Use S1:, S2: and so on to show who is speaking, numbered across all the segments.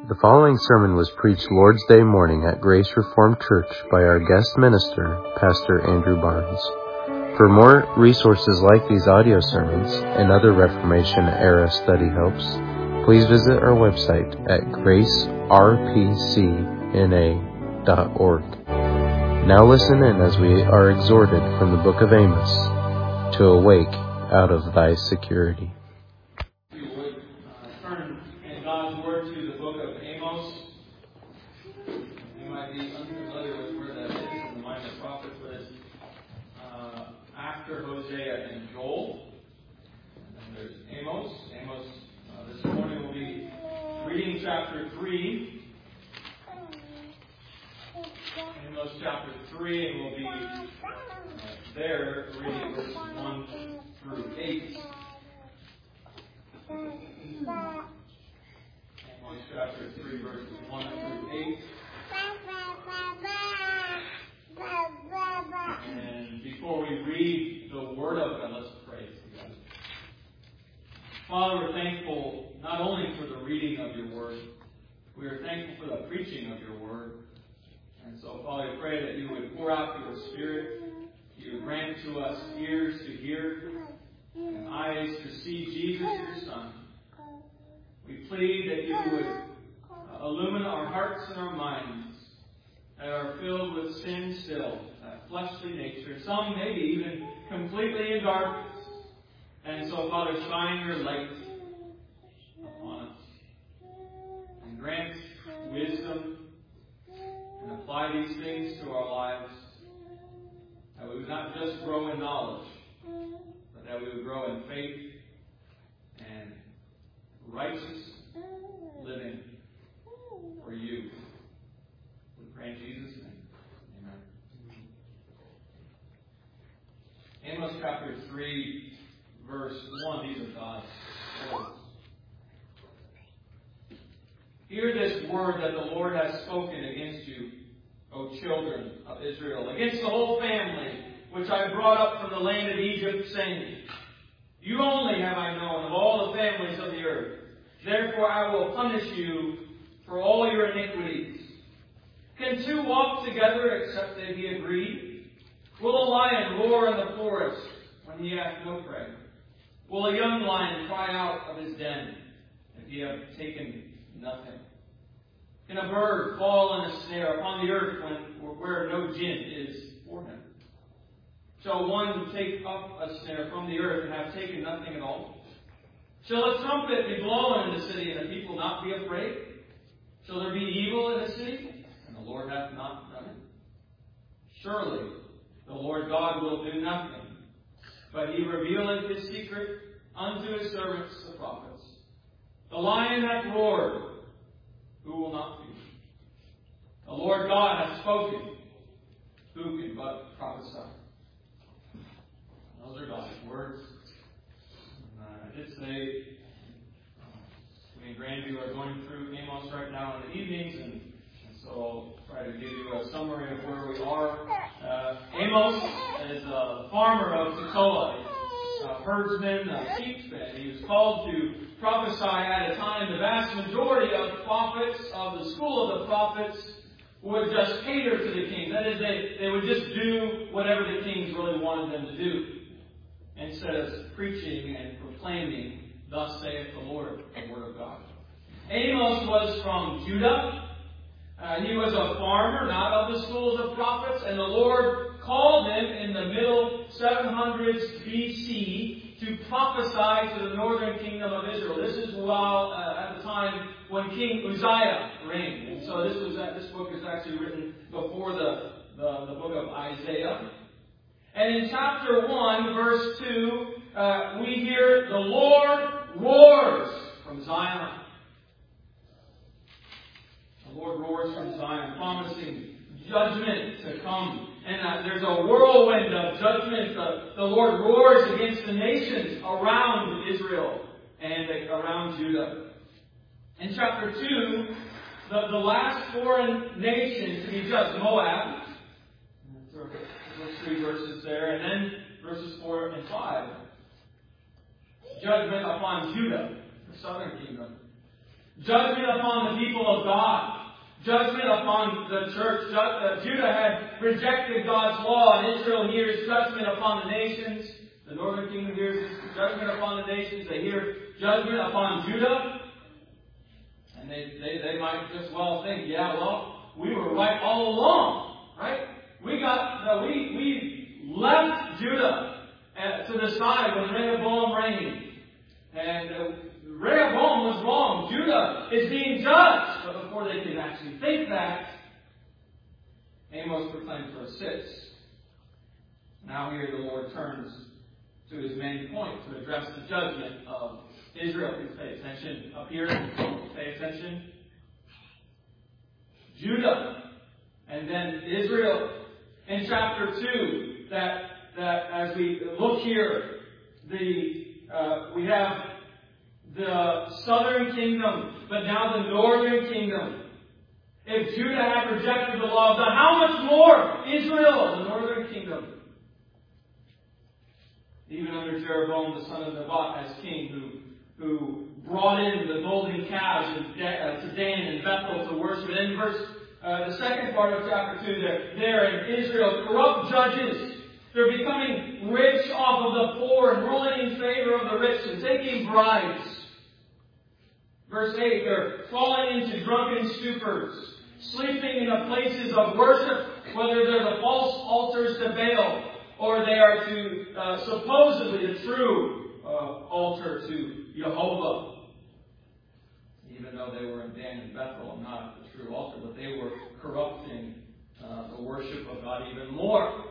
S1: The following sermon was preached Lord's Day morning at Grace Reformed Church by our guest minister, Pastor Andrew Barnes. For more resources like these audio sermons and other Reformation-era study helps, please visit our website at gracerpcna.org. Now listen in as we are exhorted from the book of Amos to awake out of thy security.
S2: After Hosea and Joel. And then there's Amos. This morning we'll be reading chapter 3. Amos chapter 3, and we'll be there reading verses 1 through 8. Amos chapter 3, verses 1 through 8. And before we read the Word of God, let's pray together. Father, we're thankful not only for the reading of your Word, we are thankful for the preaching of your Word. And so, Father, we pray that you would pour out your Spirit, you would grant to us ears to hear, and eyes to see Jesus, your Son. We plead that you would illumine our hearts and our minds that are filled with sin still, fleshly nature, some maybe even completely in darkness. And so, Father, shine your light upon us and grant wisdom and apply these things to our lives, that we would not just grow in knowledge, but that we would grow in faith and righteous living for you. We pray in Jesus' name. Amos chapter 3, verse 1, these are God's words. Hear this word that the Lord has spoken against you, O children of Israel, against the whole family, which I brought up from the land of Egypt, saying, you only have I known of all the families of the earth. Therefore I will punish you for all your iniquities. Can two walk together except they be agreed? Will a lion roar in the forest when he hath no prey? Will a young lion cry out of his den if he have taken nothing? Can a bird fall in a snare upon the earth where no gin is for him? Shall one take up a snare from the earth and have taken nothing at all? Shall a trumpet be blown in the city and the people not be afraid? Shall there be evil in the city and the Lord hath not done it? Surely the Lord God will do nothing, but he revealeth his secret unto his servants the prophets. The lion hath roared, who will not fear? The Lord God hath spoken, who can but prophesy? Those are God's words. I did say, me and Grandview are going through Amos right now in the evenings, and so I'll try to give you a summary of where we are. Amos is a farmer of Tekoa, a herdsman, a sheepsman. He was called to prophesy at a time the vast majority of prophets, of the school of the prophets, would just cater to the king. That is, they would just do whatever the kings really wanted them to do, instead of preaching and proclaiming, thus saith the Lord, the word of God. Amos was from Judah. He was a farmer, not of the schools of prophets, and the Lord called him in the middle 700s BC to prophesy to the northern kingdom of Israel. This is while at the time when King Uzziah reigned. And so this book is actually written before the book of Isaiah. And in chapter 1, verse 2, we hear the Lord roars from Zion. The Lord roars from Zion, promising judgment to come. And there's a whirlwind of judgment. The Lord roars against the nations around Israel and around Judah. In chapter 2, the last foreign nation to be judged, Moab. Those 3 verses there. And then verses 4 and 5. Judgment upon Judah, the southern kingdom. Judgment upon the people of God. Judgment upon the church. Judah had rejected God's law, and Israel hears judgment upon the nations. The northern kingdom hears judgment upon the nations. They hear judgment upon Judah. And they might just well think, yeah, well, we were right all along, right? We left Judah to the side when Rehoboam reigned. And Rehoboam was wrong. Judah is being judged. But before they could actually think that, Amos proclaimed verse 6. Now here the Lord turns to his main point to address the judgment of Israel. Please pay attention up here. Pay attention. Judah and then Israel. In chapter 2, that as we look here, we have the southern kingdom, but now the northern kingdom. If Judah had rejected the law of God, how much more Israel, the northern kingdom? Even under Jeroboam, the son of Nebat, as king, who brought in the golden calves to Dan and Bethel to worship. And in the second part of chapter 2, there in Israel, corrupt judges. They're becoming rich off of the poor and ruling in favor of the rich and taking bribes. Verse 8, they're falling into drunken stupors, sleeping in the places of worship, whether they're the false altars to Baal, or they are to supposedly the true altar to Jehovah. Even though they were in Dan and Bethel and not the true altar, but they were corrupting the worship of God even more.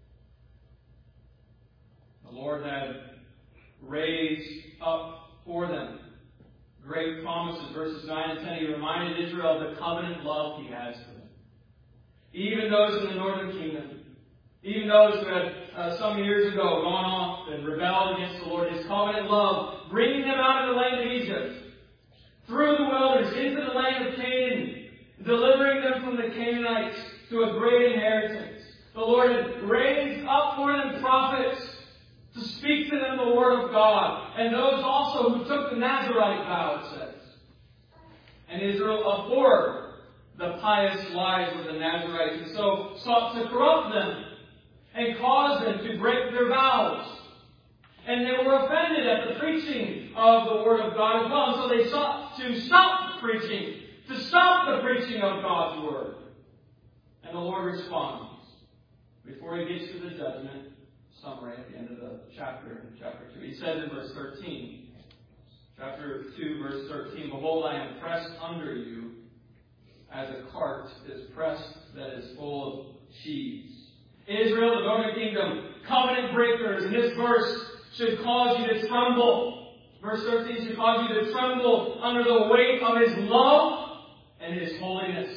S2: The Lord had raised up for them great promises. Verses 9 and 10, He reminded Israel of the covenant love He has for them. Even those in the northern kingdom, even those who had some years ago gone off and rebelled against the Lord, His covenant love, bringing them out of the land of Egypt, through the wilderness, into the land of Canaan, delivering them from the Canaanites to a great inheritance. The Lord had raised up for them prophets to speak to them the word of God, and those also who took the Nazirite vow, it says. And Israel abhorred the pious lives of the Nazirites, and so sought to corrupt them and cause them to break their vows. And they were offended at the preaching of the Word of God as well. And so they sought to stop preaching, to stop the preaching of God's Word. And the Lord responds. Before He gets to the judgment summary at the end of the chapter, in chapter 2, He says in verse 13, chapter 2, verse 13, Behold, I am pressed under you as a cart is pressed that is full of sheaves. Israel, the northern kingdom, covenant breakers. And this verse should cause you to tremble. Verse 13 should cause you to tremble under the weight of His love and His holiness.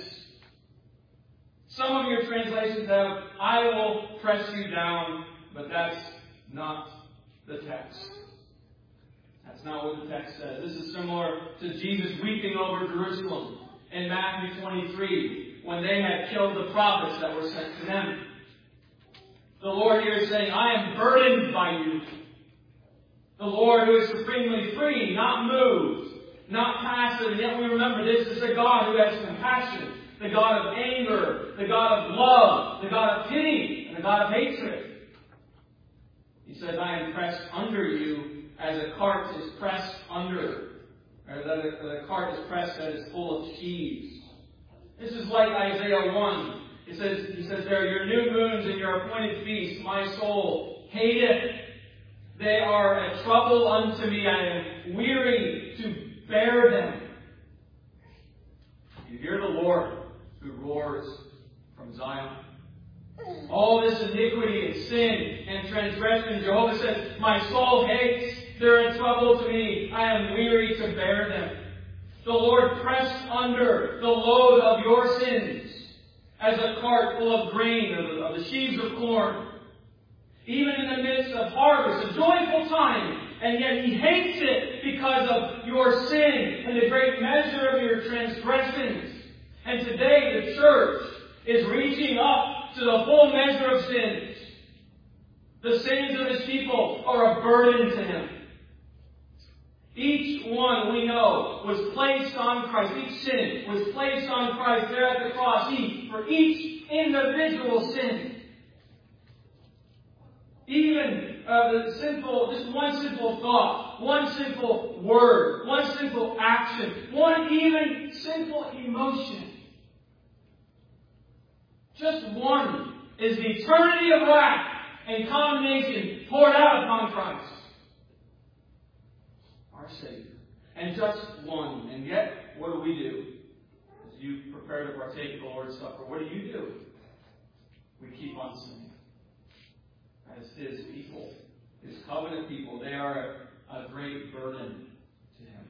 S2: Some of your translations have, I will press you down, but that's not the text. That's not what the text says. This is similar to Jesus weeping over Jerusalem in Matthew 23, when they had killed the prophets that were sent to them. The Lord here is saying, I am burdened by you. The Lord who is supremely free, not moved, not passive. And yet we remember this is a God who has compassion, the God of anger, the God of love, the God of pity, and the God of hatred. He says, I am pressed under you as a cart is pressed under, or that the cart is pressed that is full of sheaves. This is like Isaiah 1. He says there, your new moons and your appointed feasts, my soul hateth. They are a trouble unto me. I am weary to bear them. You hear the Lord who roars from Zion. All this iniquity and sin and transgression, Jehovah says, my soul hates. They're a trouble to me. I am weary to bear them. The Lord pressed under the load of your sins as a cart full of grain, of the sheaves of corn. Even in the midst of harvest, a joyful time, and yet He hates it because of your sin and the great measure of your transgressions. And today the church is reaching up to the full measure of sins. The sins of His people are a burden to Him. Each one, we know, was placed on Christ. Each sin was placed on Christ there at the cross. For each individual sin. Even just one sinful thought, one sinful word, one sinful action, one even sinful emotion. Just one is the eternity of wrath and condemnation poured out upon Christ, our Savior. And just one. And yet, what do? As you prepare to partake of the Lord's Supper, what do? We keep on sinning. As His people, His covenant people, they are a great burden to Him.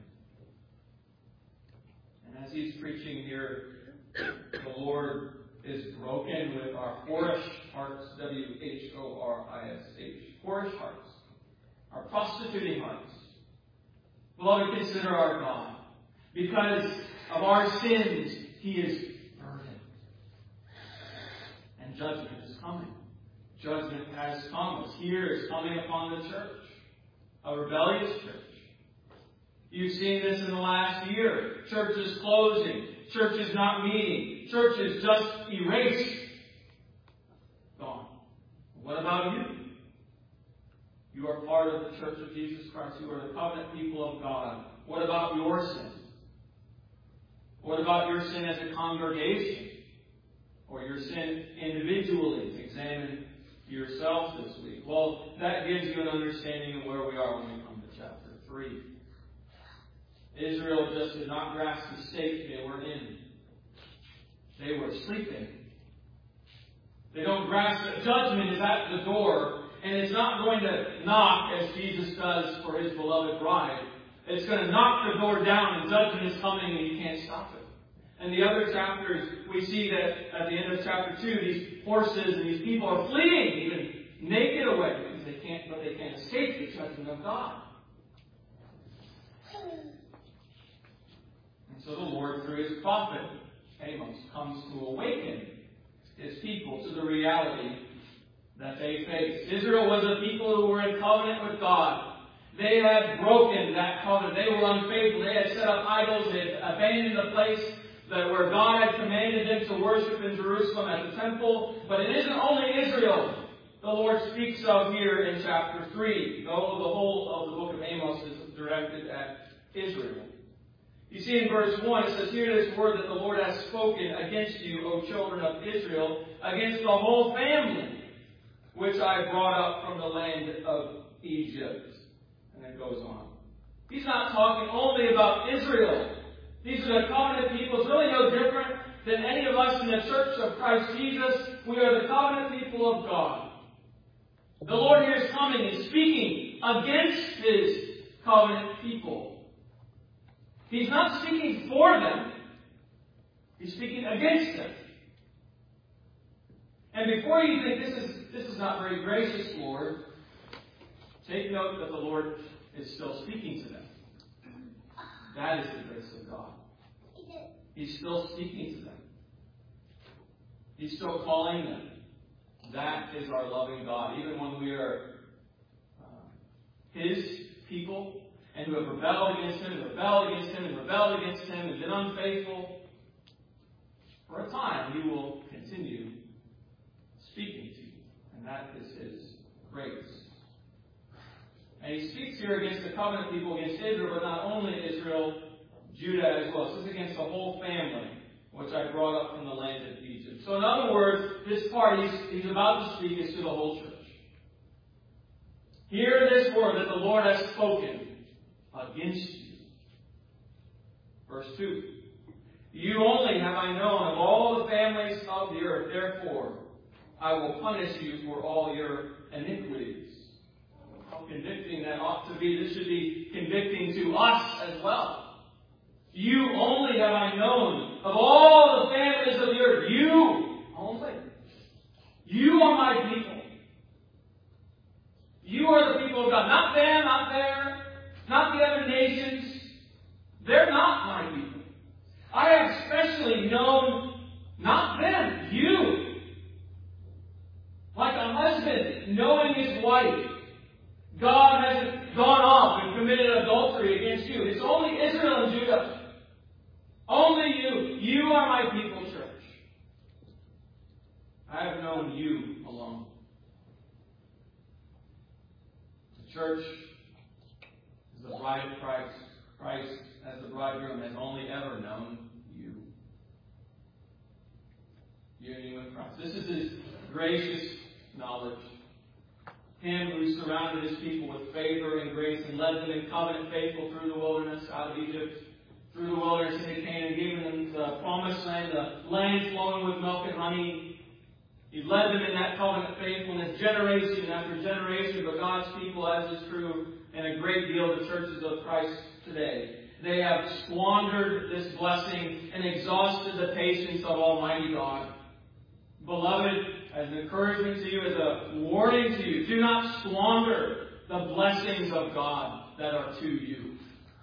S2: And as He's preaching here, the Lord is broken with our whorish hearts, W-H-O-R-I-S-H, whorish hearts, our prostituting hearts. Beloved, consider our God. Because of our sins, He is burdened. And judgment is coming. Judgment has come. Here is coming upon the church, a rebellious church. You've seen this in the last year. Churches closing, churches not meeting, churches just erased. Gone. What about you? You are part of the Church of Jesus Christ. You are the covenant people of God. What about your sin? What about your sin as a congregation? Or your sin individually? Examine yourself this week. Well, that gives you an understanding of where we are when we come to chapter 3. Israel just did not grasp the state they were in. They were sleeping. They don't grasp that judgment is at the door, and it's not going to knock as Jesus does for His beloved bride. It's going to knock the door down, and judgment is coming, and you can't stop it. In the other chapters, we see that at the end of chapter 2, these horses and these people are fleeing, even naked away, because they can't escape the judgment of God. And so the Lord, through His prophet Amos, comes to awaken His people to the reality that they faced. Israel was a people who were in covenant with God. They had broken that covenant. They were unfaithful. They had set up idols. They had abandoned the place where God had commanded them to worship in Jerusalem at the temple. But it isn't only Israel the Lord speaks of here in chapter 3, though the whole of the book of Amos is directed at Israel. You see in verse 1, it says, "Hear this word that the Lord has spoken against you, O children of Israel, against the whole family, which I brought up from the land of Egypt." And it goes on. He's not talking only about Israel. These are the covenant people. It's really no different than any of us in the church of Christ Jesus. We are the covenant people of God. The Lord here is coming and speaking against His covenant people. He's not speaking for them. He's speaking against them. And before you think this is not very gracious, Lord, take note that the Lord is still speaking to them. That is the grace of God. He's still speaking to them. He's still calling them. That is our loving God. Even when we are His people and who have rebelled against Him, and rebelled against Him, and rebelled against Him, and been unfaithful, for a time He will continue speaking to you. And that is His grace. And He speaks here against the covenant people, against Israel, but not only Israel, Judah as well. This is against the whole family, which I brought up from the land of Egypt. So in other words, this part he's about to speak is to the whole church. Hear this word that the Lord has spoken against you. Verse 2. "You only have I known of all the families of the earth. Therefore, I will punish you for all your iniquities." How convicting that ought to be. This should be convicting to us as well. You only have I known of all the families of the earth. You only. You are my people. You are the people of God. Not them, not there, not the other nations. They're not my people. I have especially known not them, you. Like a husband knowing his wife. God hasn't gone off and committed adultery against are my people, church. I have known you alone. The church is the bride of Christ. Christ, as the bridegroom, has only ever known you. Union with Christ. This is His gracious knowledge. Him who surrounded His people with favor and grace and led them in covenant faithful through the wilderness out of Egypt, through the wilderness into Canaan, giving them the promised land, the land flowing with milk and honey. He led them in that covenant faithfulness, generation after generation of God's people, as is true in a great deal of the churches of Christ today. They have squandered this blessing and exhausted the patience of Almighty God. Beloved, as an encouragement to you, as a warning to you, do not squander the blessings of God that are to you,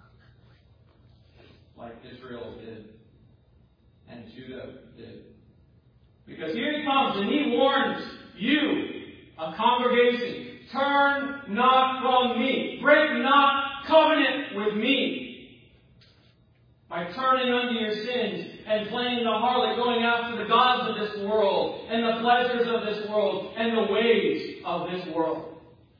S2: like Israel did and Judah did. Because here He comes and He warns you, a congregation, turn not from me, break not covenant with me, by turning unto your sins and playing the harlot, going after the gods of this world and the pleasures of this world and the ways of this world.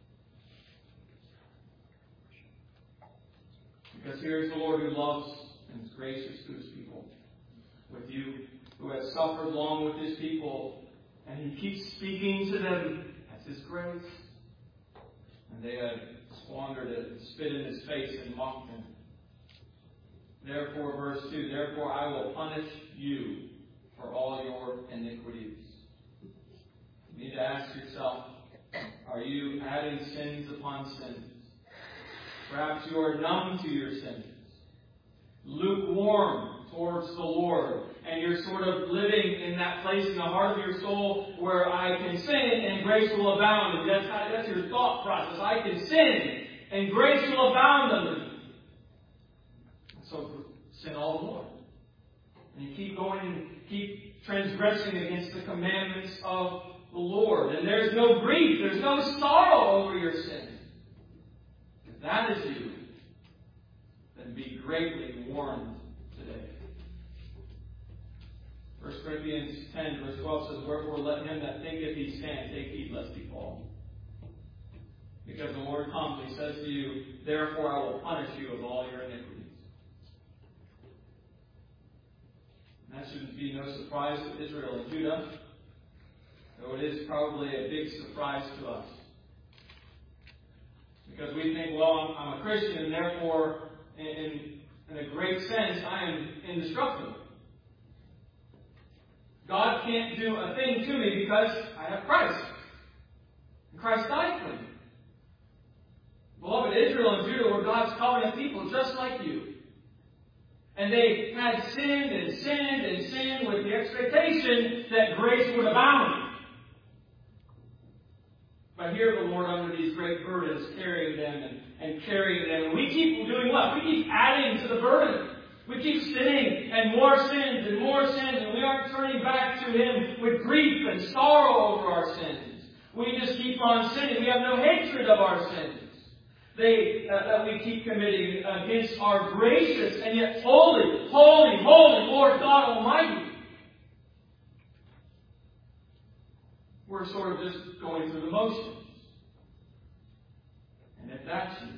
S2: Because here is the Lord who loves and is gracious to His people, with you, who has suffered long with His people, and He keeps speaking to them as His grace. And they have squandered it, spit in His face and mocked Him. Therefore, verse 2, therefore I will punish you for all your iniquities. You need to ask yourself, are you adding sins upon sins? Perhaps you are numb to your sins, lukewarm towards the Lord, and you're sort of living in that place in the heart of your soul where I can sin and grace will abound. And that's your thought process. I can sin and grace will abound unto me. So sin all the more. And you keep going and keep transgressing against the commandments of the Lord. And there's no grief, there's no sorrow over your sin. If that is you, then be greatly warned today. 1 Corinthians 10 verse 12 says, wherefore let him that thinketh he stand take heed lest he fall. Because the Lord comes, He says to you, therefore I will punish you of all your iniquities. And that shouldn't be no surprise to Israel and Judah, though it is probably a big surprise to us. Because we think, well, I'm a Christian, and therefore, in a great sense, I am indestructible. God can't do a thing to me because I have Christ. And Christ died for me. Beloved, Israel and Judah were God's covenant people just like you. And they had sinned and sinned and sinned with the expectation that grace would abound. But here the Lord, under these great burdens, carrying them and carrying them. And we keep doing what? We keep adding to the burden. We keep sinning and more sins and more sins. And we aren't turning back to Him with grief and sorrow over our sins. We just keep on sinning. We have no hatred of our sins that we keep committing against our gracious and yet holy, holy, holy Lord God Almighty. We're sort of just going through the motions. And if that's you,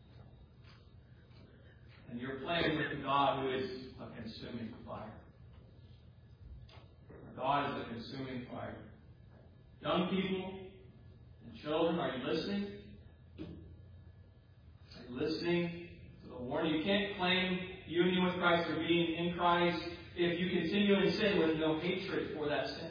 S2: then you're playing with the God who is a consuming fire. Our God is a consuming fire. Young people and children, are you listening? Are you listening to the warning? You can't claim union with Christ or being in Christ if you continue in sin with no hatred for that sin.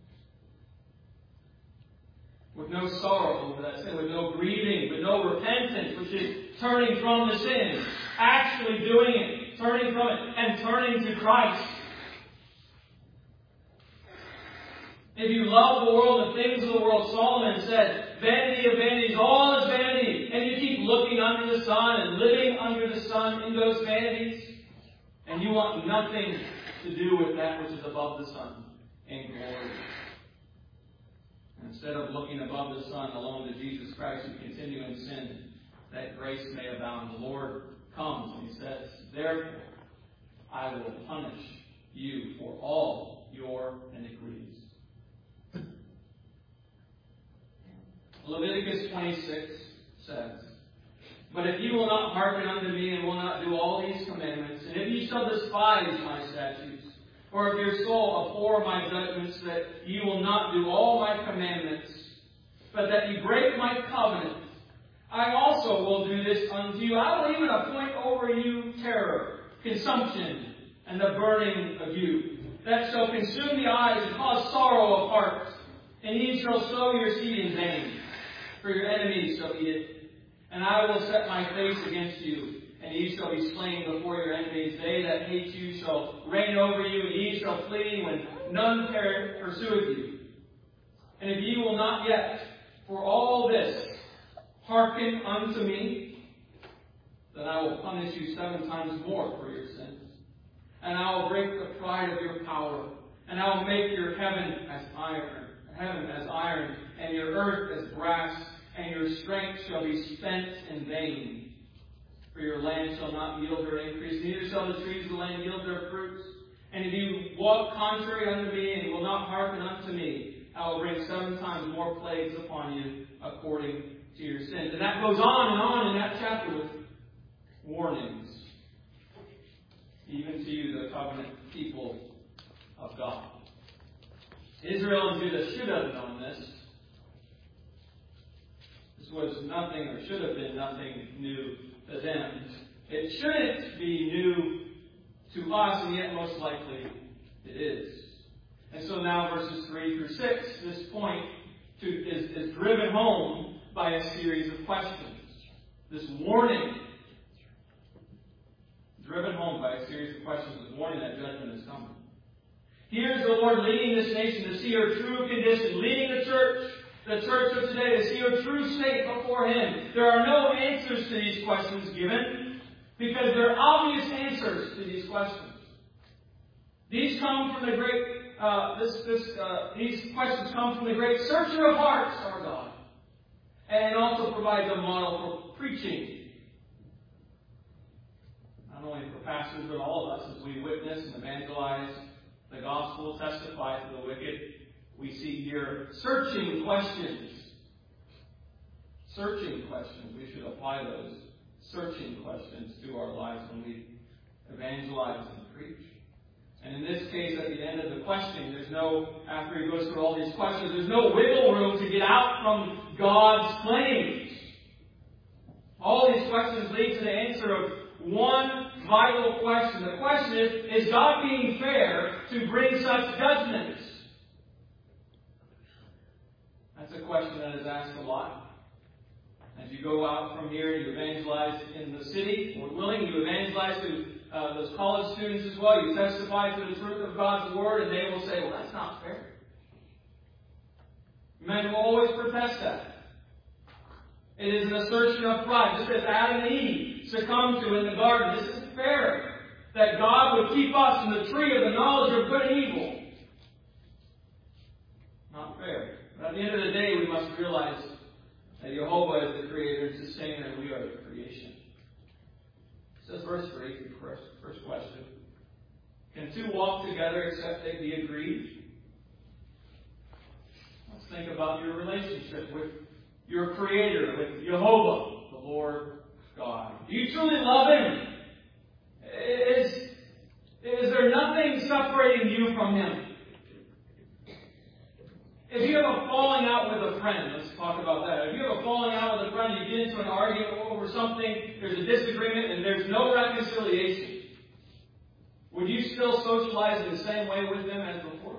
S2: With no sorrow over that sin, with no grieving, with no repentance, which is turning from the sin, actually doing it, turning from it, and turning to Christ. If you love the world, the things of the world, Solomon said, vanity of vanities, all is vanity. And you keep looking under the sun and living under the sun in those vanities, and you want nothing to do with that which is above the sun in glory. Instead of looking above the sun alone to Jesus Christ, you continue in sin, that grace may abound. The Lord comes and He says, therefore, I will punish you for all your iniquities. Leviticus 26 says, But if you will not hearken unto me and will not do all these commandments, and if ye shall despise my statutes, or if your soul abhor my judgments, that ye will not do all my commandments, but that ye break my covenant, I also will do this unto you. I will even appoint over you terror, consumption, and the burning of you, that shall consume the eyes and cause sorrow of heart. And ye shall sow your seed in vain, for your enemies shall eat it. And I will set my face against you, and ye shall be slain before your enemies. They that hate you shall reign over you, and ye shall flee when none pursueth you. And if ye will not yet, for all this, hearken unto me, then I will punish you 7 times more for your sins. And I will break the pride of your power, and I will make your heaven as iron, and your earth as brass, and your strength shall be spent in vain. For your land shall not yield her increase, neither shall the trees of the land yield their fruits. And if you walk contrary unto me, and will not hearken unto me, I will bring 7 times more plagues upon you, according to your sins. And that goes on and on in that chapter with warnings, even to you, the covenant people of God. Israel and Judah should have known this. This was nothing, or should have been nothing new to them. It shouldn't be new to us, and yet most likely it is. And so now verses 3 through 6, this point is driven home by a series of questions. This warning, driven home by a series of questions, this warning that judgment is coming. Here's the Lord leading this nation to see her true condition, leading the church of today to see her true state before Him. There are no answers to these questions given, because there are obvious answers to these questions. These come from the great. These questions come from the great Searcher of hearts, our God, and also provides a model for preaching, not only for pastors but all of us as we witness and evangelize the gospel, testify to the wicked. We see here searching questions. Searching questions. We should apply those searching questions to our lives when we evangelize and preach. And in this case, at the end of the questioning, after he goes through all these questions, there's no wiggle room to get out from God's claims. All these questions lead to the answer of one vital question. The question is God being fair to bring such judgments? That's a question that is asked a lot. As you go out from here, you evangelize in the city. Lord willing, you evangelize to those college students as well. You testify to the truth of God's Word, and they will say, well, that's not fair. Men will always protest that. It is an assertion of pride. Just as Adam and Eve succumbed to in the garden. This isn't fair. That God would keep us from the tree of the knowledge of good and evil. Not fair. But at the end of the day, we must realize that Jehovah is the creator and sustainer, and we are the creation. It says verse 3, first question. Can 2 walk together except they be agreed? Let's think about your relationship with your Creator, with Jehovah, the Lord God. Do you truly love Him? Is there nothing separating you from Him? If you have a falling out with a friend, let's talk about that. If you have a falling out with a friend, you get into an argument over something, there's a disagreement, and there's no reconciliation, would you still socialize in the same way with them as before?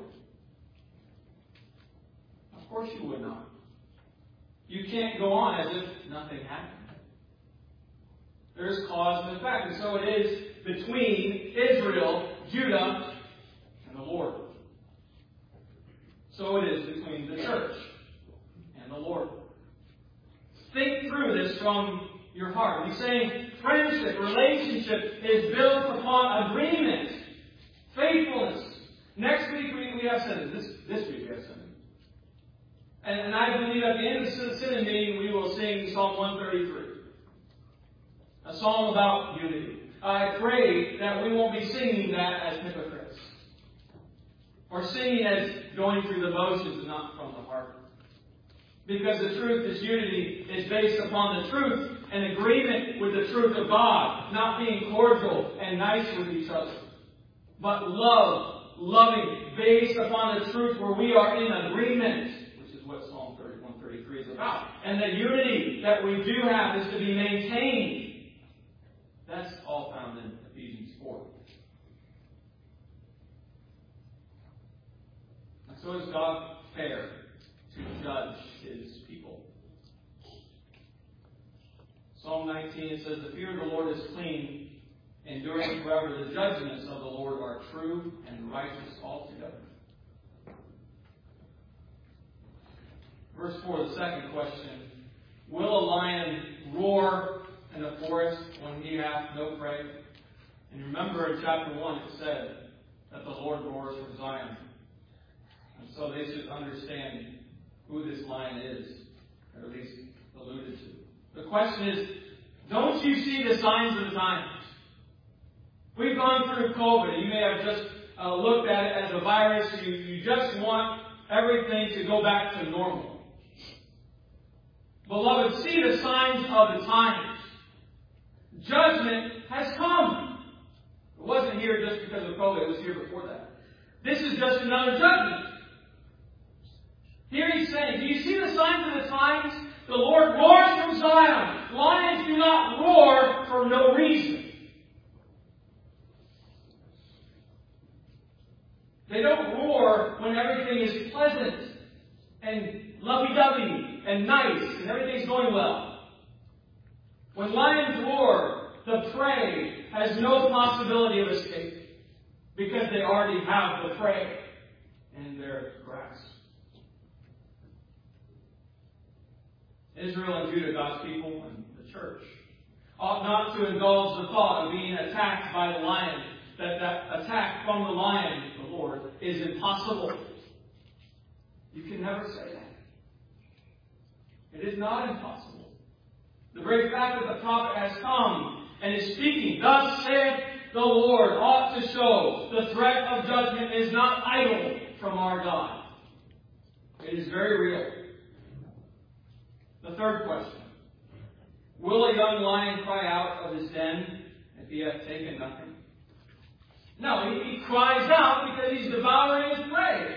S2: Of course you would not. You can't go on as if nothing happened. There's cause and effect. And so it is between Israel, Judah, and the Lord. So it is between the church and the Lord. Think through this from your heart. He's saying friendship, relationship is built upon agreement, faithfulness. Next week we have Synod. This week we have Synod. And I believe at the end of the Synod meeting we will sing Psalm 133. A psalm about unity. I pray that we won't be singing that as hypocrites. or singing as going through the motions and not from the heart. Because the truth, this unity, is based upon the truth and agreement with the truth of God, not being cordial and nice with each other, but loving, based upon the truth where we are in agreement, which is what Psalm 31:33 is about. And the unity that we do have is to be maintained. That's all found in Ephesians 4. And so is God fair to judge His people. Psalm 19, it says, "The fear of the Lord is clean, enduring forever. The judgments of the Lord are true and righteous altogether." Verse 4, the second question. Will a lion roar in the forest when he hath no prey? And remember in chapter 1 it said that the Lord roars from Zion. And so they should understand who this lion is, or at least alluded to. The question is, don't you see the signs of the times? We've gone through COVID. You may have just looked at it as a virus. You just want everything to go back to normal. Beloved, see the signs of the times. Judgment has come. It wasn't here just because of COVID. It was here before that. This is just another judgment. Here he's saying, do you see the signs of the times? The Lord roars from Zion. Lions do not roar for no reason. They don't roar when everything is pleasant and lovey-dovey and nice and everything's going well. When lions roar, the prey has no possibility of escape because they already have the prey in their grasp. Israel and Judah, God's people and the church, ought not to indulge the thought of being attacked by the lion, that attack from the lion, the Lord, is impossible. You can never say that. It is not impossible. The very fact that the prophet has come and is speaking, "Thus saith the Lord," ought to show the threat of judgment is not idle from our God. It is very real. The third question. Will a young lion cry out of his den if he hath taken nothing? No, he cries out because he's devouring his prey.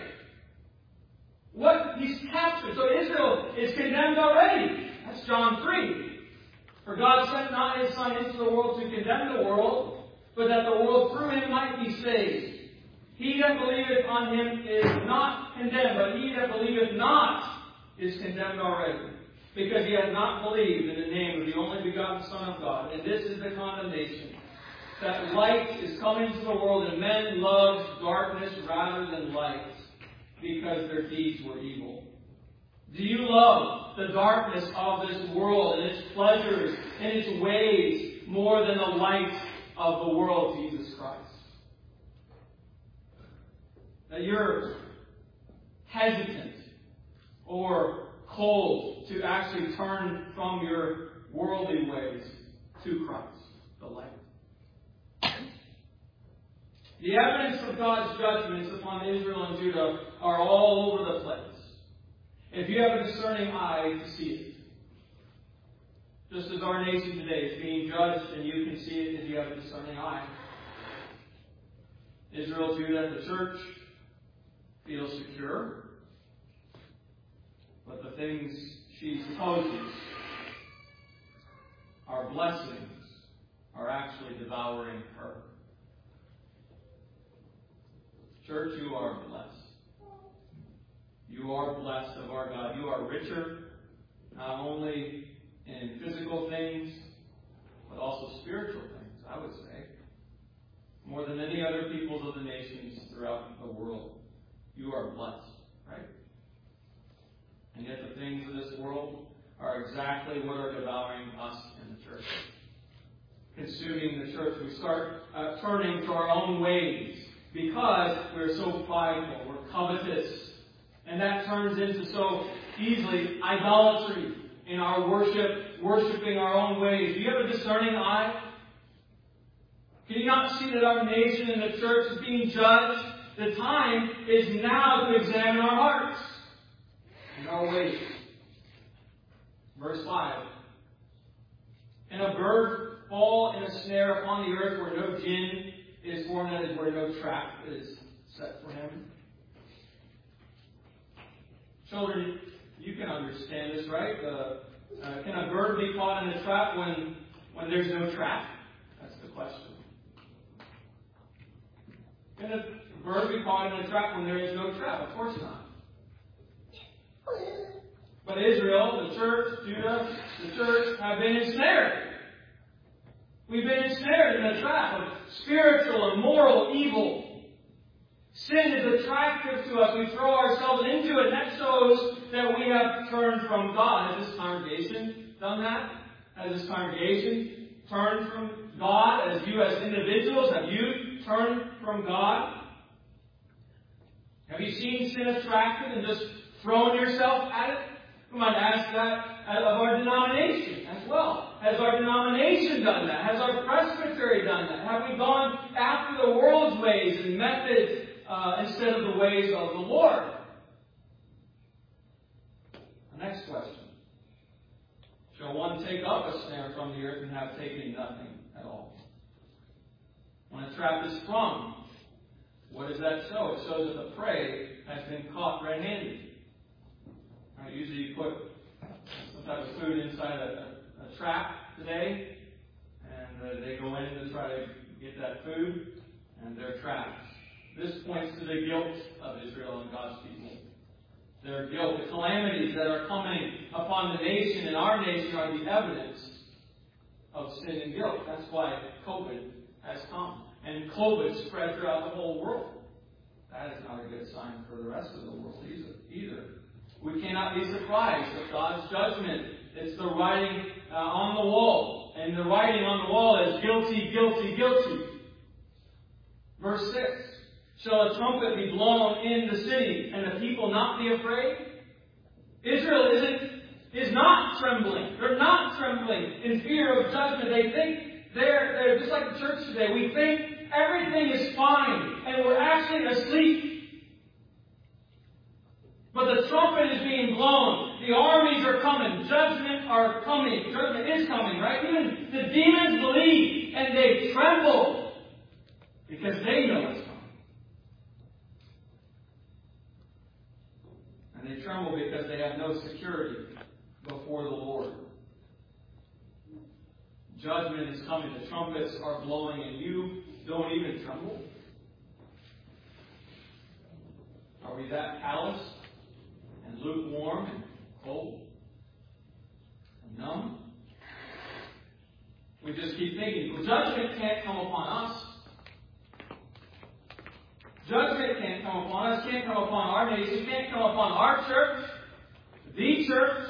S2: He's captured. So Israel is condemned already. That's John 3. For God sent not His Son into the world to condemn the world, but that the world through Him might be saved. He that believeth on Him is not condemned, but he that believeth not is condemned already, because he hath not believed in the name of the only begotten Son of God. And this is the condemnation, that light is come into the world, and men loved darkness rather than light, because their deeds were evil. Do you love the darkness of this world and its pleasures and its ways more than the light of the world, Jesus Christ? That you're hesitant or cold to actually turn from your worldly ways to Christ, the light. The evidence of God's judgments upon Israel and Judah are all over the place. If you have a discerning eye to see it. Just as our nation today is being judged and you can see it if you have a discerning eye. Israel, Judah, the church feels secure. But the things she supposes are blessings are actually devouring her. Church, you are blessed. You are blessed of our God. You are richer, not only in physical things, but also spiritual things, I would say. More than any other peoples of the nations throughout the world. You are blessed, right? And yet the things of this world are exactly what are devouring us in the church. Consuming the church. We start turning to our own ways because we're so prideful. We're covetous. And that turns into so easily idolatry in our worshiping our own ways. Do you have a discerning eye? Can you not see that our nation and the church is being judged The time is now to examine our hearts and our ways. Verse 5. Can a bird fall in a snare upon the earth where no gin is formed, that is, where no trap is set for him? Children, you can understand this, right? Can a bird be caught in a trap when there's no trap? That's the question. Can a bird be caught in a trap when there is no trap? Of course not. But Israel, the church, Judah, the church, have been ensnared. We've been ensnared in a trap of spiritual and moral evil. Sin is attractive to us. We throw ourselves into it. That shows that we have turned from God. Has this congregation done that? Has this congregation turned from God? As you as individuals, have you turned from God? Have you seen sin attractive and just thrown yourself at it? We might ask that of our denomination as well. Has our denomination done that? Has our presbytery done that? Have we gone after the world's ways and methods instead of the ways of the Lord? The next question. Shall one take up a snare from the earth and have taken nothing at all? When a trap is sprung, what does that show? It shows that the prey has been caught red-handed. Usually you put some type of food inside a trap today, and they go in to try to get that food, and they're trapped. This points to the guilt of Israel and God's people. Their guilt, the calamities that are coming upon the nation and our nation are the evidence of sin and guilt. That's why COVID has come. And COVID spread throughout the whole world. That is not a good sign for the rest of the world either. We cannot be surprised of God's judgment. It's the writing on the wall. And the writing on the wall is guilty, guilty, guilty. Verse 6. Shall a trumpet be blown in the city, and the people not be afraid? Israel is not trembling. They're not trembling in fear of judgment. They think they're just like the church today. We think everything is fine, and we're actually asleep. But the trumpet is being blown. The armies are coming. Judgment are coming. Judgment is coming, right? Even the demons believe, and they tremble because they know it's coming. And they tremble because they have no security before the Lord. Judgment is coming. The trumpets are blowing, and you don't even tremble. Are we that callous and lukewarm and cold and numb? We just keep thinking, well, judgment can't come upon us. Judgment can't come upon us, can't come upon our nation, can't come upon our church, the church.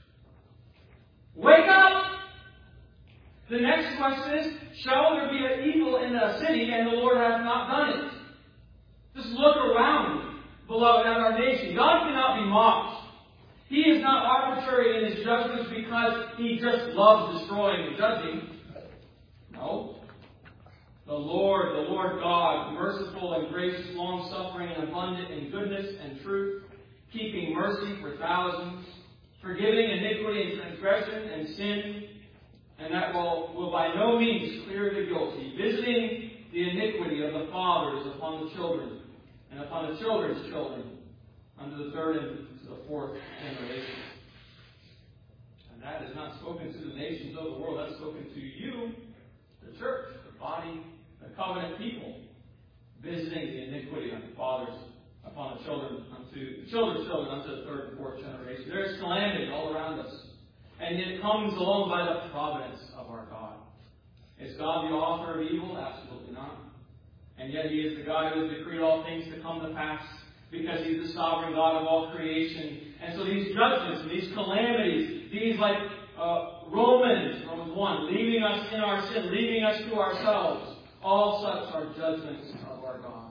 S2: Wake up! The next question is, shall there be an evil in a city and the Lord hath not done it? Just look around, beloved, at our nation. God cannot be mocked. He is not arbitrary in His judgments because He just loves destroying and judging. No. The Lord God, merciful and gracious, long-suffering and abundant in goodness and truth, keeping mercy for thousands, forgiving iniquity and transgression and sin, and that will by no means clear the guilty, visiting the iniquity of the fathers upon the children, and upon the children's children, unto the third and to the fourth generation. And that is not spoken to the nations of the world, that's spoken to you, the church, the body, the covenant people, visiting the iniquity of the fathers upon the children, unto the children's children, unto the third and fourth generation. There is calamity all around us. And it comes along by the providence of our God. Is God the author of evil? Absolutely not. And yet He is the God who has decreed all things to come to pass because He's the sovereign God of all creation. And so these judgments and these calamities, these like Romans 1, leaving us in our sin, leaving us to ourselves, all such are judgments of our God.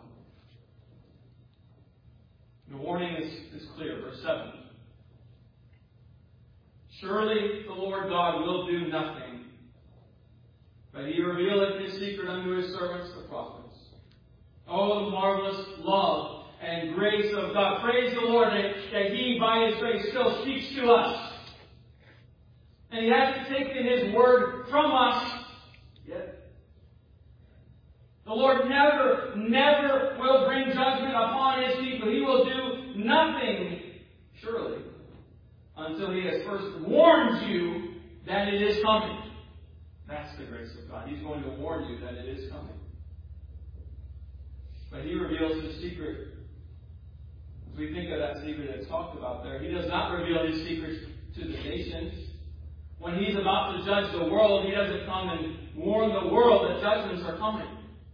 S2: The warning is clear. Verse 7. Surely the Lord God will do nothing, but He revealeth His secret unto His servants the prophets. Oh, the marvelous love and grace of God. Praise the Lord that He, by His grace, still speaks to us. And He hasn't taken His word from us yet. The Lord never will bring judgment upon His people. He will do nothing, surely, until He has first warned you that it is coming. That's the grace of God. He's going to warn you that it is coming. But He reveals His secret. As we think of that secret that's talked about there, He does not reveal His secrets to the nations. When He's about to judge the world, He doesn't come and warn the world that judgments are coming.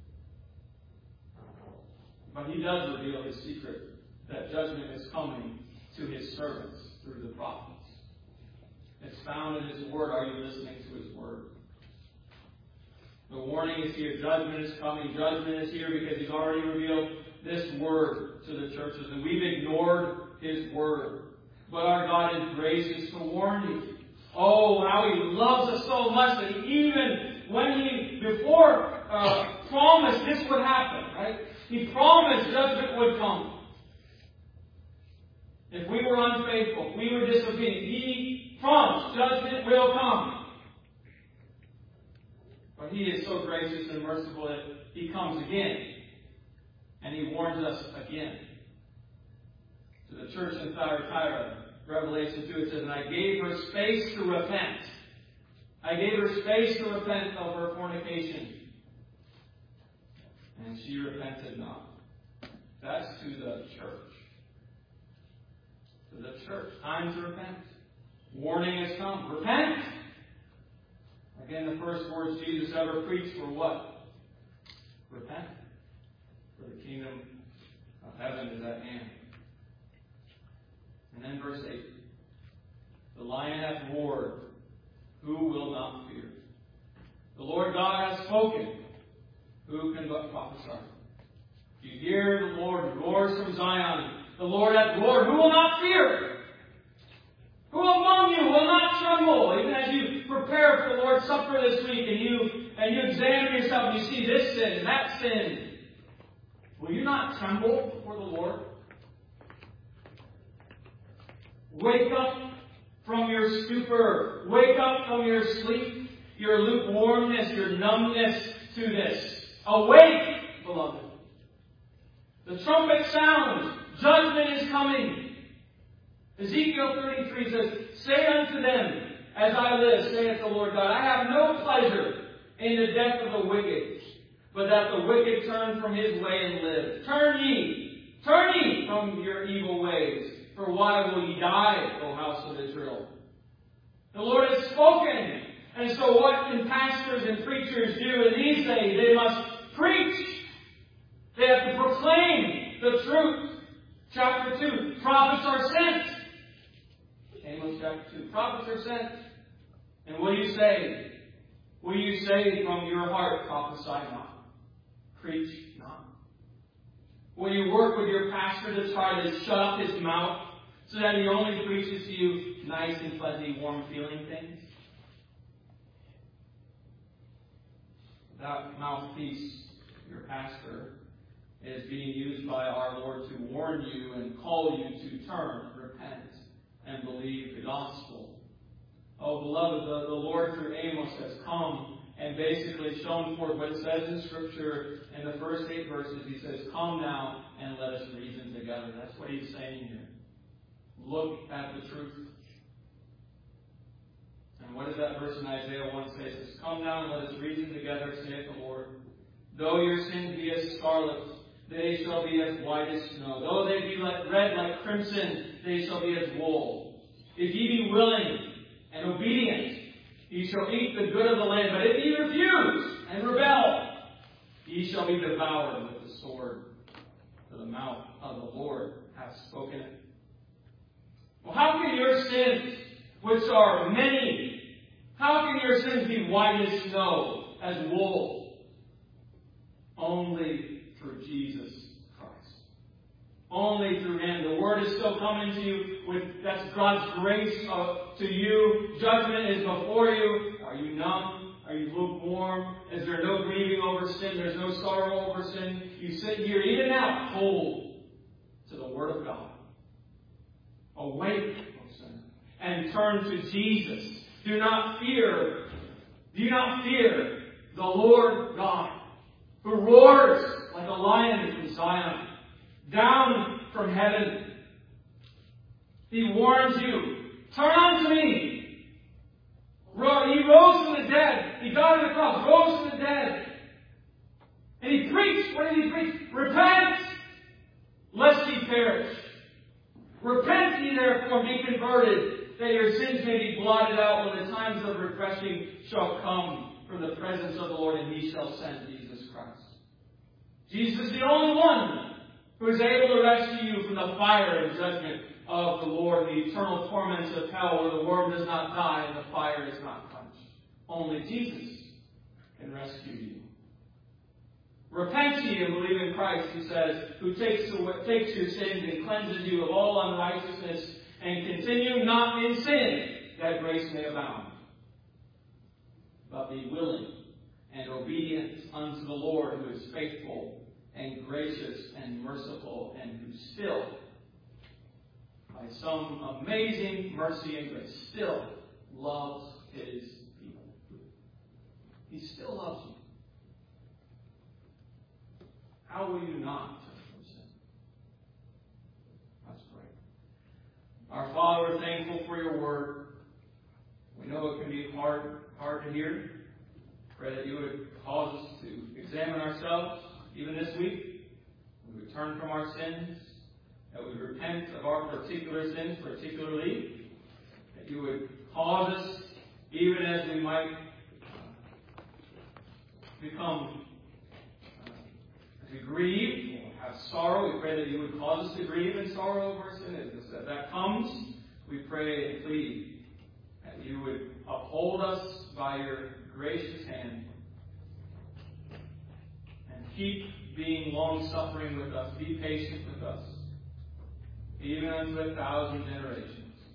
S2: But He does reveal His secret, that judgment is coming to His servants through the prophets. It's found in His Word. Are you listening to His Word? The warning is here. Judgment is coming. Judgment is here because He's already revealed this Word to the churches. And we've ignored His Word. But our God is gracious to warn you. Oh, how He loves us so much that even when He, before promised this would happen, right? He promised judgment would come. If we were unfaithful, if we were disobedient, He promised judgment will come. But He is so gracious and merciful that He comes again. And He warns us again. To the church in Thyatira, Revelation 2, it says, "And I gave her space to repent." I gave her space to repent of her fornication. And she repented not. That's to the church. To the church. Time to repent. Warning has come. Repent! Again, the first words Jesus ever preached were what? Repent. For the kingdom of heaven is at hand. And then verse 8. The lion hath roared. Who will not fear? The Lord God hath spoken. Who can but prophesy? You hear the Lord roars from Zion. The Lord hath roared. Who will not fear? Who among you will not tremble? Even as you prepare for the Lord's Supper this week and you examine yourself and you see this sin and that sin, will you not tremble before the Lord? Wake up from your stupor. Wake up from your sleep, your lukewarmness, your numbness to this. Awake, beloved. The trumpet sounds. Judgment is coming. Ezekiel 33 says, "Say unto them, as I live, saith the Lord God, I have no pleasure in the death of the wicked, but that the wicked turn from his way and live. Turn ye from your evil ways. For why will ye die, O house of Israel?" The Lord has spoken. And so what can pastors and preachers do in these days? They must preach. They have to proclaim the truth. Chapter 2, prophets are sent. Amos chapter 2, prophets are sent. And what do you say? Will you say from your heart, prophesy not? Preach not? Will you work with your pastor to try to shut up his mouth so that he only preaches to you nice and fuzzy, warm-feeling things? That mouthpiece, your pastor, is being used by our Lord to warn you and call you to turn, repent, and believe the gospel. Oh, beloved, the Lord through Amos has come and basically shown forth what it says in Scripture in the first 8 verses. He says, "Come now and let us reason together." That's what He's saying here. Look at the truth. And what does that verse in Isaiah 1 say? It says, "Come now and let us reason together, saith the Lord. Though your sins be as scarlet, they shall be as white as snow. Though they be red like crimson, they shall be as wool. If ye be willing and obedient, ye shall eat the good of the land. But if ye refuse and rebel, ye shall be devoured with the sword. For the mouth of the Lord hath spoken it." Well, how can your sins, which are many, how can your sins be white as snow, as wool? Only through Jesus Christ. Only through Him. The Word is still coming to you. That's God's grace to you. Judgment is before you. Are you numb? Are you lukewarm? Is there no grieving over sin? There's no sorrow over sin? You sit here even now, cold to the Word of God. Awake, O sinner, and turn to Jesus. Do not fear the Lord God, who roars like a lion from Zion, down from heaven. He warns you, turn unto me. He rose from the dead. He died on the cross, rose from the dead. And he preached. What did he preach? Repent, lest ye perish. Repent ye therefore, be converted, that your sins may be blotted out when the times of refreshing shall come from the presence of the Lord, and he shall send Jesus Christ. Jesus is the only one who is able to rescue you from the fire and judgment of the Lord, the eternal torments of hell, where the worm does not die and the fire is not quenched. Only Jesus can rescue you. Repent ye and believe in Christ, he says, who takes your sins and cleanses you of all unrighteousness, and continue not in sin, that grace may abound. But be willing and obedient unto the Lord, who is faithful and gracious and merciful, and who still, by some amazing mercy and grace, still loves his people. He still loves you. How will you not turn from sin? Let's pray. Our Father, we're thankful for your word. We know it can be hard to hear. Pray that you would cause us to examine ourselves, even this week. We would turn from our sins. That we would repent of our particular sins, particularly. That you would cause us, even as we might become, as we grieve or have sorrow, we pray that you would cause us to grieve in sorrow over our sin. As that comes, we pray and plead that you would uphold us by your gracious hand and keep being long-suffering with us. Be patient with us, even unto 1,000 generations.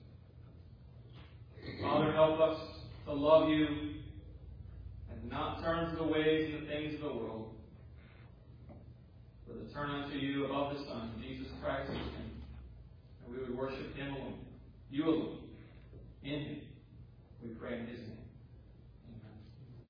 S2: Father, help us to love you and not turn to the ways and the things of the world, but to turn unto you above the sun, Jesus Christ, his name. And we would worship him alone, you alone, in him. We pray in his name.